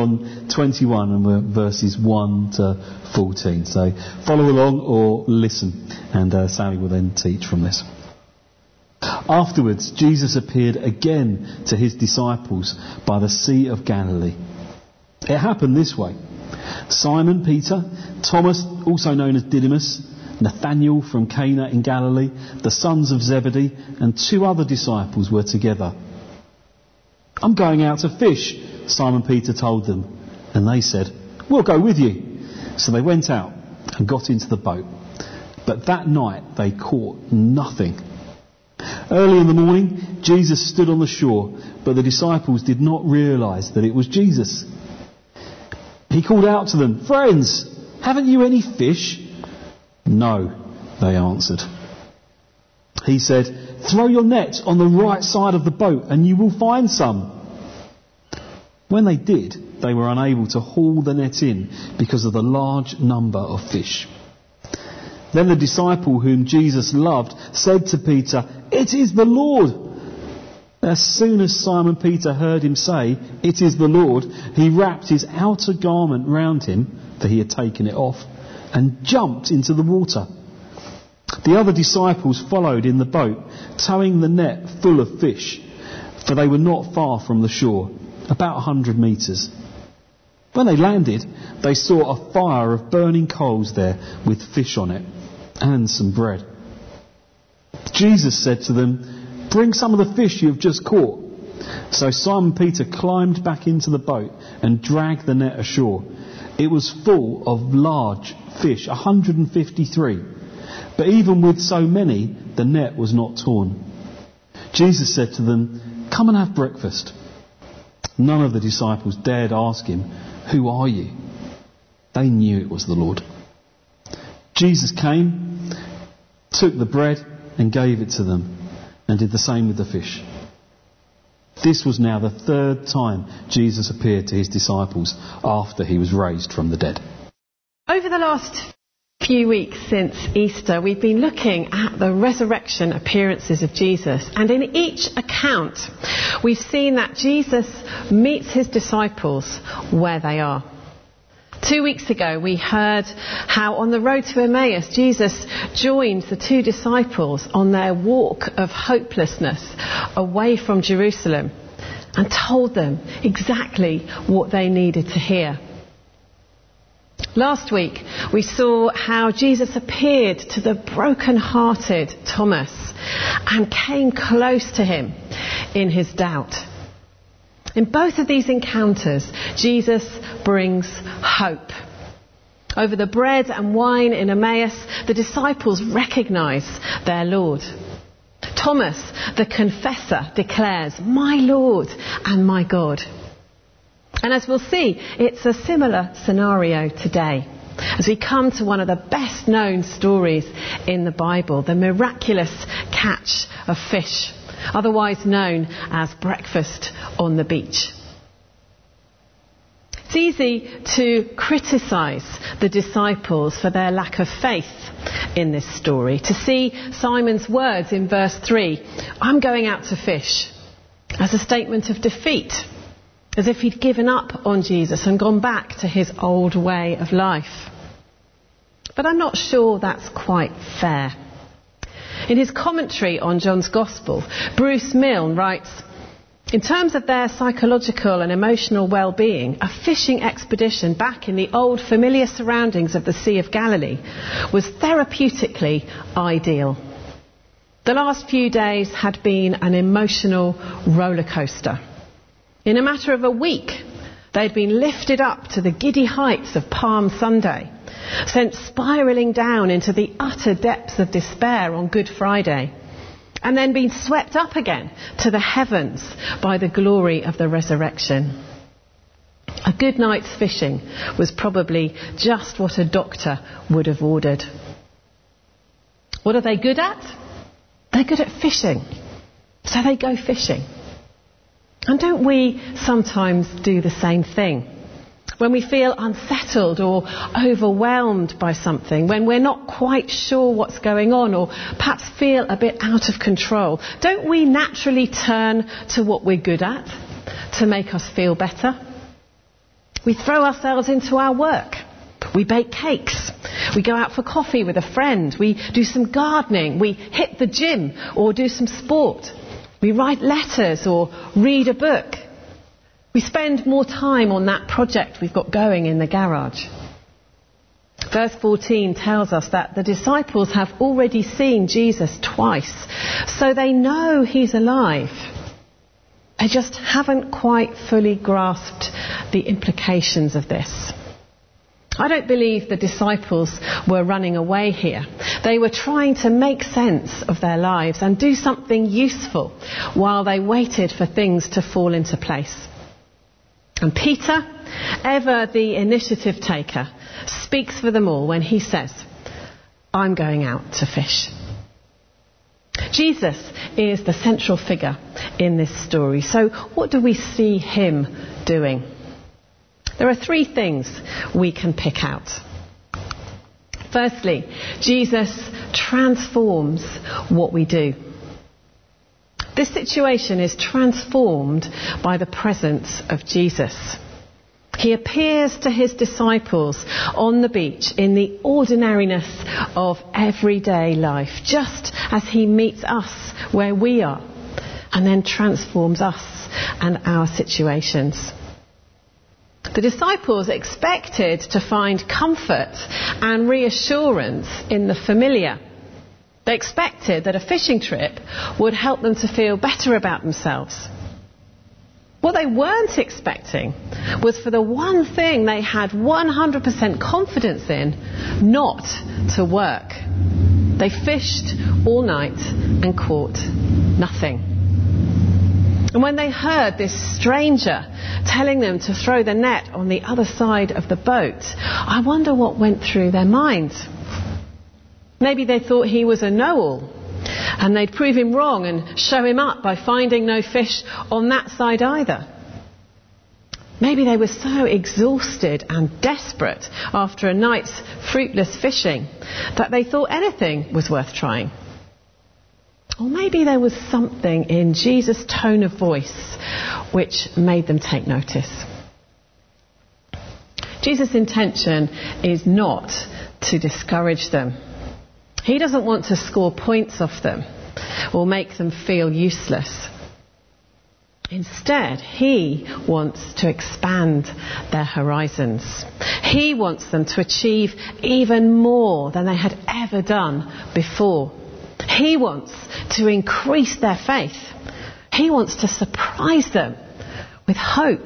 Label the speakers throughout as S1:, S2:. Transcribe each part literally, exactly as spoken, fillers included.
S1: John twenty-one and we're verses one to fourteen. So follow along or listen, and uh, Sally will then teach from this. Afterwards, Jesus appeared again to his disciples by the Sea of Galilee. It happened this way. Simon Peter, Thomas, also known as Didymus, Nathanael from Cana in Galilee, the sons of Zebedee, and two other disciples were together. "I'm going out to fish," Simon Peter told them, and they said, "We'll go with you." So they went out and got into the boat. But that night they caught nothing. Early in the morning, Jesus stood on the shore, but the disciples did not realise that it was Jesus. He called out to them, "Friends, haven't you any fish?" "No," they answered. He said, "Throw your net on the right side of the boat and you will find some." When they did, they were unable to haul the net in because of the large number of fish. Then the disciple whom Jesus loved said to Peter, "It is the Lord." As soon as Simon Peter heard him say, "It is the Lord," he wrapped his outer garment round him, for he had taken it off, and jumped into the water. The other disciples followed in the boat, towing the net full of fish, for they were not far from the shore, about a hundred metres. When they landed, they saw a fire of burning coals there with fish on it, and some bread. Jesus said to them, "Bring some of the fish you have just caught." So Simon Peter climbed back into the boat and dragged the net ashore. It was full of large fish, one hundred fifty-three. But even with so many, the net was not torn. Jesus said to them, "Come and have breakfast." None of the disciples dared ask him, "Who are you?" They knew it was the Lord. Jesus came, took the bread and gave it to them, and did the same with the fish. This was now the third time Jesus appeared to his disciples after he was raised from the dead.
S2: Over the last few weeks since Easter, we've been looking at the resurrection appearances of Jesus, and in each account we've seen that Jesus meets his disciples where they are. Two weeks ago we heard how on the road to Emmaus Jesus joined the two disciples on their walk of hopelessness away from Jerusalem and told them exactly what they needed to hear. Last week we saw how Jesus appeared to the broken-hearted Thomas and came close to him in his doubt. In both of these encounters, Jesus brings hope. Over the bread and wine in Emmaus, the disciples recognise their Lord. Thomas, the confessor, declares, "My Lord and my God." And as we'll see, it's a similar scenario today, as we come to one of the best known stories in the Bible, the miraculous catch of fish, otherwise known as breakfast on the beach. It's easy to criticise the disciples for their lack of faith in this story, to see Simon's words in verse three, "I'm going out to fish," as a statement of defeat, as if he'd given up on Jesus and gone back to his old way of life. But I'm not sure that's quite fair. In his commentary on John's Gospel, Bruce Milne writes, "In terms of their psychological and emotional well-being, a fishing expedition back in the old familiar surroundings of the Sea of Galilee was therapeutically ideal. The last few days had been an emotional roller coaster. In a matter of a week, they'd been lifted up to the giddy heights of Palm Sunday, sent spiralling down into the utter depths of despair on Good Friday, and then been swept up again to the heavens by the glory of the resurrection. A good night's fishing was probably just what a doctor would have ordered." What are they good at? They're good at fishing, so they go fishing. And don't we sometimes do the same thing? When we feel unsettled or overwhelmed by something, when we're not quite sure what's going on or perhaps feel a bit out of control, don't we naturally turn to what we're good at to make us feel better? We throw ourselves into our work. We bake cakes. We go out for coffee with a friend. We do some gardening. We hit the gym or do some sport. We write letters or read a book. We spend more time on that project we've got going in the garage. Verse fourteen tells us that the disciples have already seen Jesus twice, so they know he's alive. They just haven't quite fully grasped the implications of this. I don't believe the disciples were running away here. They were trying to make sense of their lives and do something useful while they waited for things to fall into place. And Peter, ever the initiative taker, speaks for them all when he says, I'm going out to fish. Jesus is the central figure in this story. So what do we see him doing? There are three things we can pick out. Firstly, Jesus transforms what we do. This situation is transformed by the presence of Jesus. He appears to his disciples on the beach in the ordinariness of everyday life, just as he meets us where we are, and then transforms us and our situations. The disciples expected to find comfort and reassurance in the familiar. They expected that a fishing trip would help them to feel better about themselves. What they weren't expecting was for the one thing they had one hundred percent confidence in not to work. They fished all night and caught nothing. And when they heard this stranger telling them to throw the net on the other side of the boat, I wonder what went through their minds. Maybe they thought he was a know-all, and they'd prove him wrong and show him up by finding no fish on that side either. Maybe they were so exhausted and desperate after a night's fruitless fishing that they thought anything was worth trying. Or maybe there was something in Jesus' tone of voice which made them take notice. Jesus' intention is not to discourage them. He doesn't want to score points off them or make them feel useless. Instead, he wants to expand their horizons. He wants them to achieve even more than they had ever done before. He wants to increase their faith. He wants to surprise them with hope.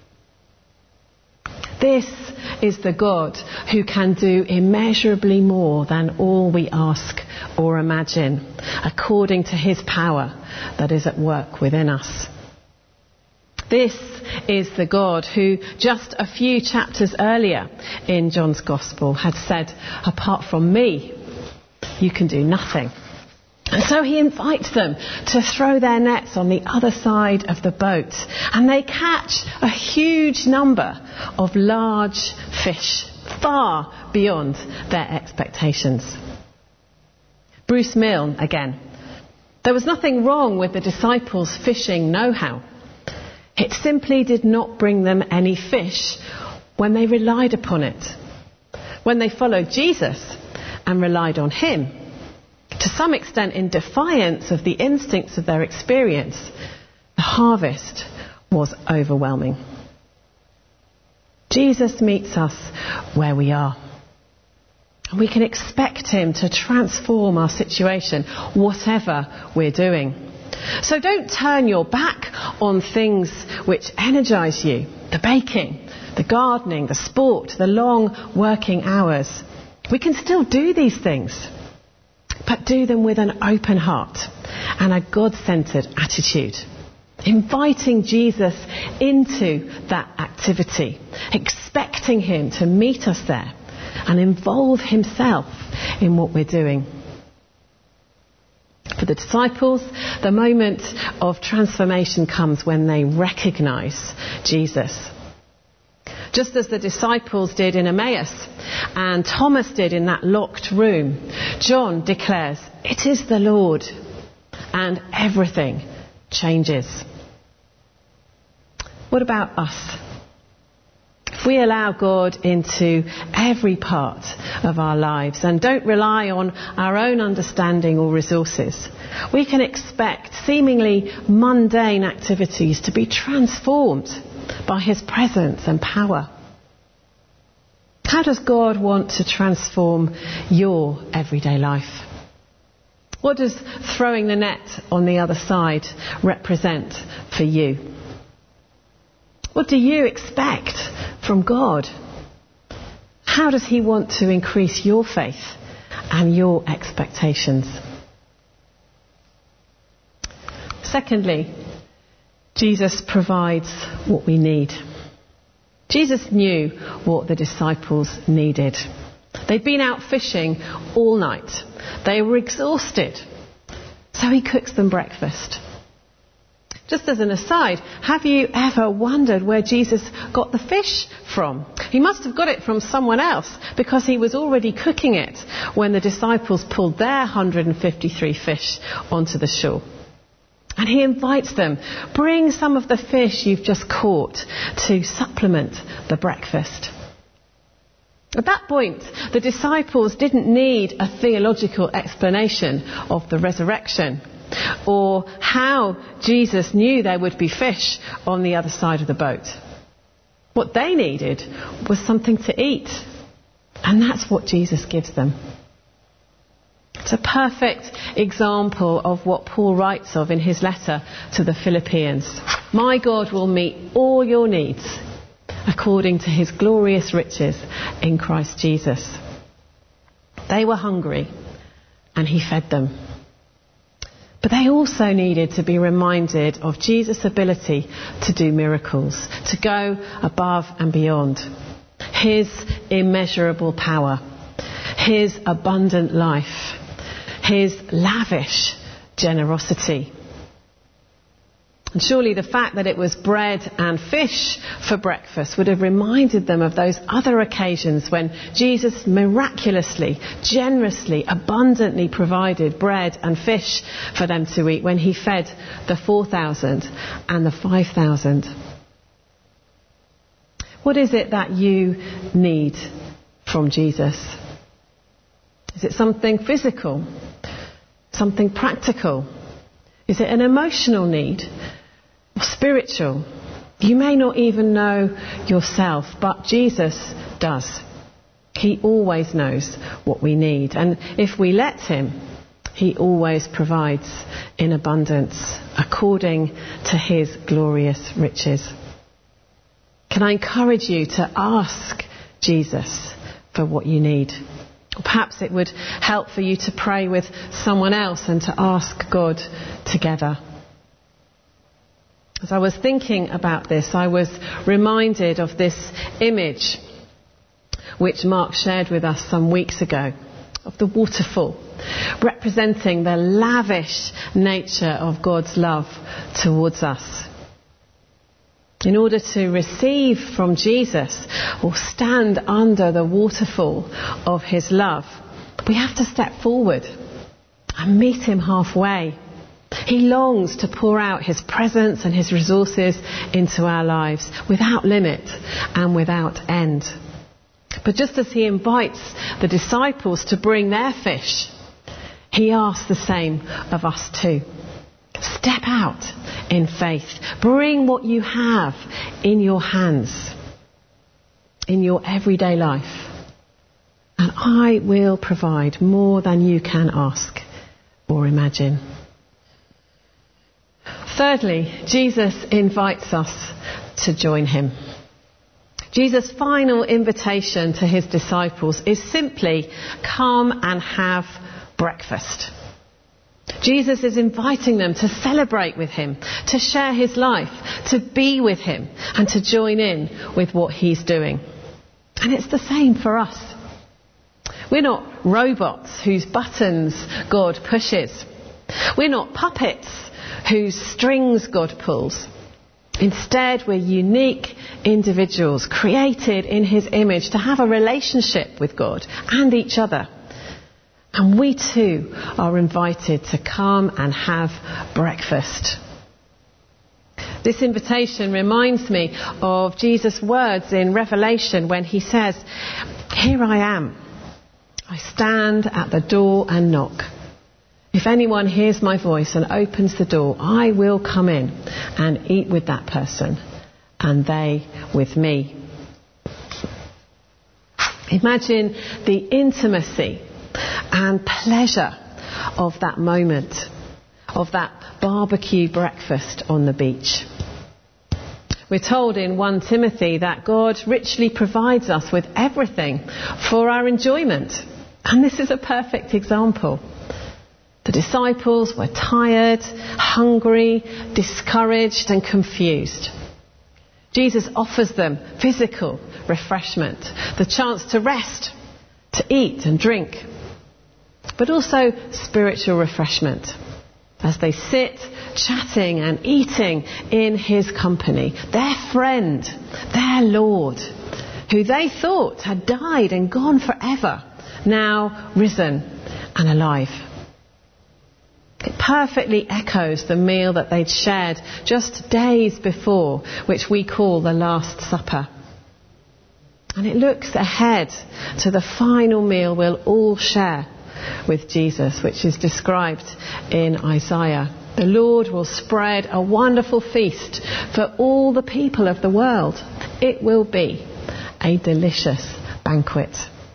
S2: This is the God who can do immeasurably more than all we ask or imagine, according to his power that is at work within us. This is the God who just a few chapters earlier in John's Gospel had said, apart from me, you can do nothing. And so he invites them to throw their nets on the other side of the boat. And they catch a huge number of large fish, far beyond their expectations. Bruce Milne again. There was nothing wrong with the disciples' fishing know-how. It simply did not bring them any fish when they relied upon it. When they followed Jesus and relied on him, to some extent in defiance of the instincts of their experience, the harvest was overwhelming. Jesus meets us where we are. We can expect him to transform our situation, whatever we're doing. So don't turn your back on things which energise you. The baking, the gardening, the sport, the long working hours. We can still do these things, but do them with an open heart and a God-centred attitude. Inviting Jesus into that activity, expecting him to meet us there and involve himself in what we're doing. For the disciples, the moment of transformation comes when they recognise Jesus. Just as the disciples did in Emmaus and Thomas did in that locked room, John declares, "It is the Lord," and everything changes. What about us? If we allow God into every part of our lives and don't rely on our own understanding or resources, we can expect seemingly mundane activities to be transformed by His presence and power. How does God want to transform your everyday life? What does throwing the net on the other side represent for you? What do you expect from God? How does He want to increase your faith and your expectations? Secondly, Jesus provides what we need. Jesus knew what the disciples needed. They'd been out fishing all night. They were exhausted. So He cooks them breakfast. Just as an aside, have you ever wondered where Jesus got the fish from? He must have got it from someone else, because He was already cooking it when the disciples pulled their one hundred fifty-three fish onto the shore. And He invites them, bring some of the fish you've just caught to supplement the breakfast. At that point, the disciples didn't need a theological explanation of the resurrection or how Jesus knew there would be fish on the other side of the boat. What they needed was something to eat. And that's what Jesus gives them. It's a perfect example of what Paul writes of in his letter to the Philippians. My God will meet all your needs according to His glorious riches in Christ Jesus. They were hungry and He fed them. But they also needed to be reminded of Jesus' ability to do miracles, to go above and beyond. His immeasurable power, His abundant life, His lavish generosity. And surely the fact that it was bread and fish for breakfast would have reminded them of those other occasions when Jesus miraculously, generously, abundantly provided bread and fish for them to eat when He fed the four thousand and the five thousand. What is it that you need from Jesus? Is it something physical? Something practical? Is it an emotional need? Or spiritual? You may not even know yourself, but Jesus does. He always knows what we need. And if we let Him, He always provides in abundance according to His glorious riches. Can I encourage you to ask Jesus for what you need? Or perhaps it would help for you to pray with someone else and to ask God together. As I was thinking about this, I was reminded of this image which Mark shared with us some weeks ago, of the waterfall, representing the lavish nature of God's love towards us. In order to receive from Jesus or stand under the waterfall of His love, we have to step forward and meet Him halfway. He longs to pour out His presence and His resources into our lives without limit and without end. But just as He invites the disciples to bring their fish, He asks the same of us too. Step out in faith. Bring what you have in your hands, in your everyday life. And I will provide more than you can ask or imagine. Thirdly, Jesus invites us to join Him. Jesus' final invitation to His disciples is simply, come and have breakfast. Jesus is inviting them to celebrate with Him, to share His life, to be with Him, and to join in with what He's doing. And it's the same for us. We're not robots whose buttons God pushes. We're not puppets whose strings God pulls. Instead, we're unique individuals created in His image to have a relationship with God and each other. And we too are invited to come and have breakfast. This invitation reminds me of Jesus' words in Revelation when he says, "Here I am. I stand at the door and knock. If anyone hears my voice and opens the door, I will come in and eat with that person and they with me." Imagine the intimacy and pleasure of that moment, of that barbecue breakfast on the beach. We're told in First Timothy that God richly provides us with everything for our enjoyment. And this is a perfect example. The disciples were tired, hungry, discouraged and confused. Jesus offers them physical refreshment, the chance to rest, to eat and drink, but also spiritual refreshment as they sit chatting and eating in his company. Their friend, their Lord, who they thought had died and gone forever, now risen and alive. It perfectly echoes the meal that they'd shared just days before, which we call the Last Supper. And it looks ahead to the final meal we'll all share with Jesus, which is described in Isaiah. The Lord will spread a wonderful feast for all the people of the world. It will be a delicious banquet.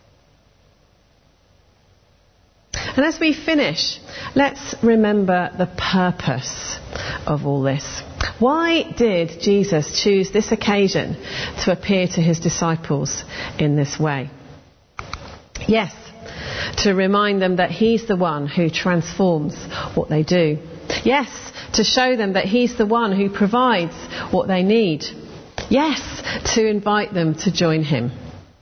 S2: And as we finish, let's remember the purpose of all this. Why did Jesus choose this occasion to appear to his disciples in this way? Yes, to remind them that he's the one who transforms what they do. Yes, to show them that he's the one who provides what they need. Yes, to invite them to join him.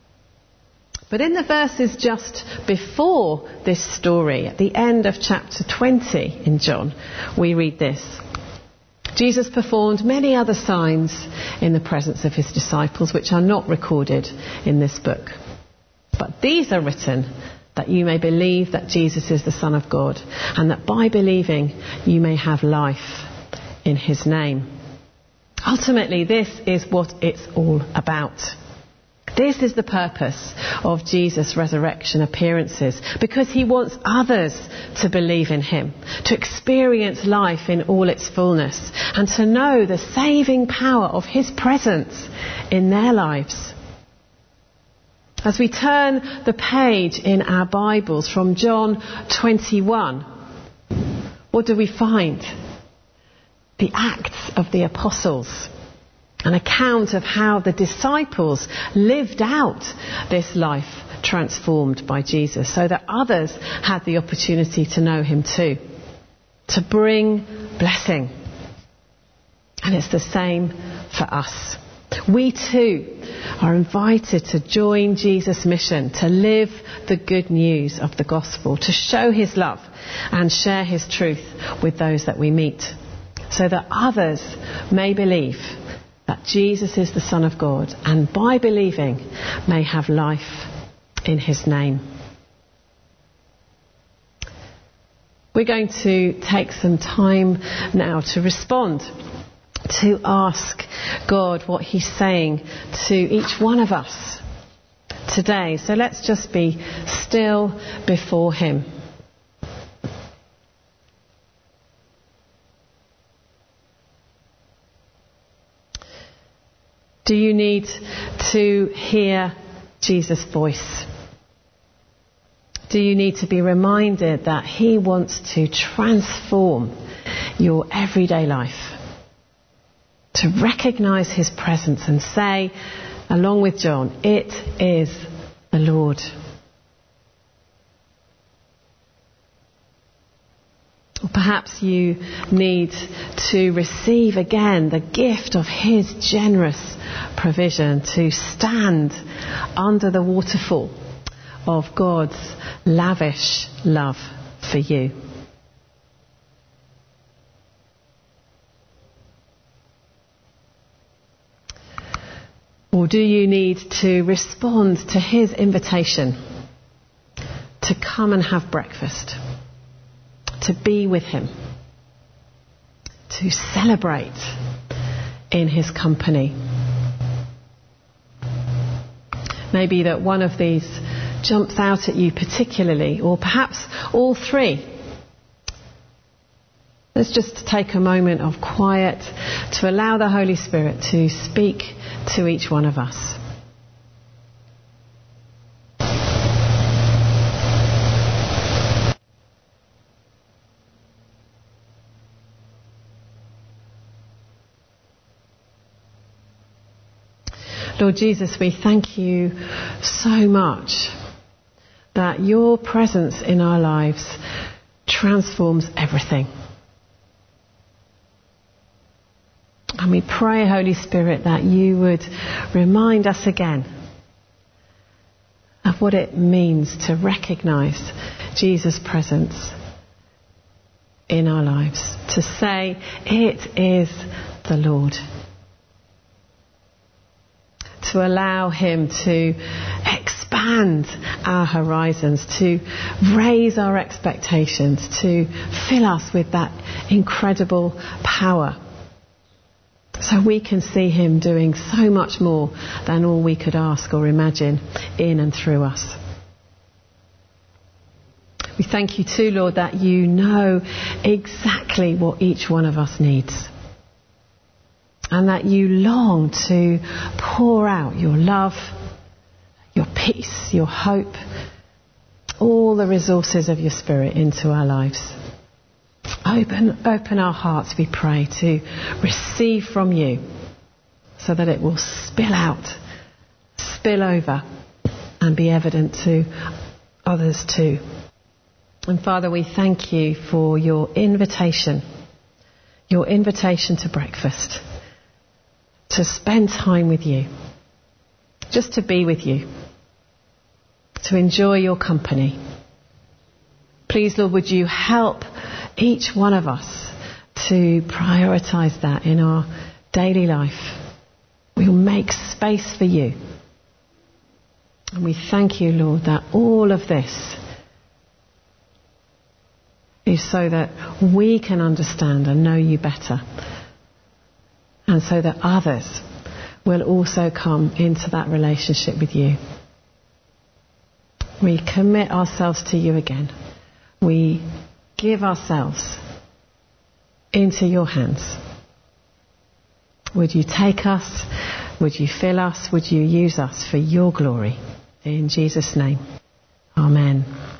S2: But in the verses just before this story, at the end of chapter twenty in John, we read this. Jesus performed many other signs in the presence of his disciples, which are not recorded in this book. But these are written that you may believe that Jesus is the Son of God, and that by believing you may have life in his name. Ultimately, this is what it's all about. This is the purpose of Jesus' resurrection appearances, because he wants others to believe in him, to experience life in all its fullness, and to know the saving power of his presence in their lives. As we turn the page in our Bibles from John twenty-one, what do we find? The Acts of the Apostles. An account of how the disciples lived out this life transformed by Jesus, so that others had the opportunity to know him too, to bring blessing. And it's the same for us. We too are invited to join Jesus' mission, to live the good news of the gospel, to show his love and share his truth with those that we meet, so that others may believe that Jesus is the Son of God, and by believing may have life in his name. We're going to take some time now to respond, to ask God what he's saying to each one of us today. So let's just be still before him. Do you need to hear Jesus' voice? Do you need to be reminded that he wants to transform your everyday life? To recognise his presence and say, along with John, it is the Lord. Or perhaps you need to receive again the gift of his generous provision, to stand under the waterfall of God's lavish love for you. Or do you need to respond to his invitation to come and have breakfast, to be with him, to celebrate in his company. Maybe that one of these jumps out at you particularly, or perhaps all three. Let's just take a moment of quiet to allow the Holy Spirit to speak to each one of us. Lord Jesus, we thank you so much that your presence in our lives transforms everything. And we pray, Holy Spirit, that you would remind us again of what it means to recognise Jesus' presence in our lives. To say, it is the Lord. To allow him to expand our horizons, to raise our expectations, to fill us with that incredible power. So we can see him doing so much more than all we could ask or imagine in and through us. We thank you too, Lord, that you know exactly what each one of us needs. And that you long to pour out your love, your peace, your hope, all the resources of your Spirit into our lives. Open, open our hearts, we pray, to receive from you so that it will spill out, spill over and be evident to others too. And Father, we thank you for your invitation, your invitation to breakfast. To spend time with you, just to be with you, to enjoy your company. Please, Lord, would you help each one of us to prioritise that in our daily life. We'll make space for you. And we thank you, Lord, that all of this is so that we can understand and know you better. And so that others will also come into that relationship with you. We commit ourselves to you again. We give ourselves into your hands. Would you take us? Would you fill us? Would you use us for your glory? In Jesus' name. Amen.